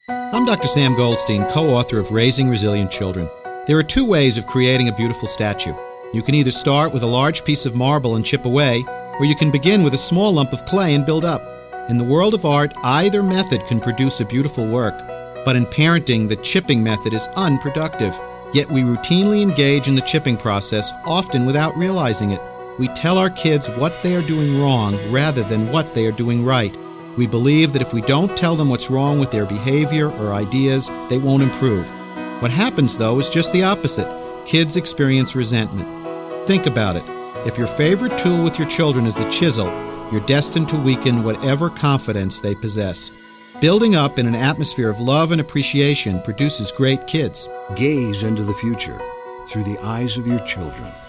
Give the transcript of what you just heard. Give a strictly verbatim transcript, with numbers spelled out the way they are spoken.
I'm Doctor Sam Goldstein, co-author of Raising Resilient Children. There are two ways of creating a beautiful statue. You can either start with a large piece of marble and chip away, or you can begin with a small lump of clay and build up. In the world of art, either method can produce a beautiful work. But in parenting, the chipping method is unproductive. Yet we routinely engage in the chipping process, often without realizing it. We tell our kids what they are doing wrong rather than what they are doing right. We believe that if we don't tell them what's wrong with their behavior or ideas, they won't improve. What happens, though, is just the opposite. Kids experience resentment. Think about it. If your favorite tool with your children is the chisel, you're destined to weaken whatever confidence they possess. Building up in an atmosphere of love and appreciation produces great kids. Gaze into the future through the eyes of your children.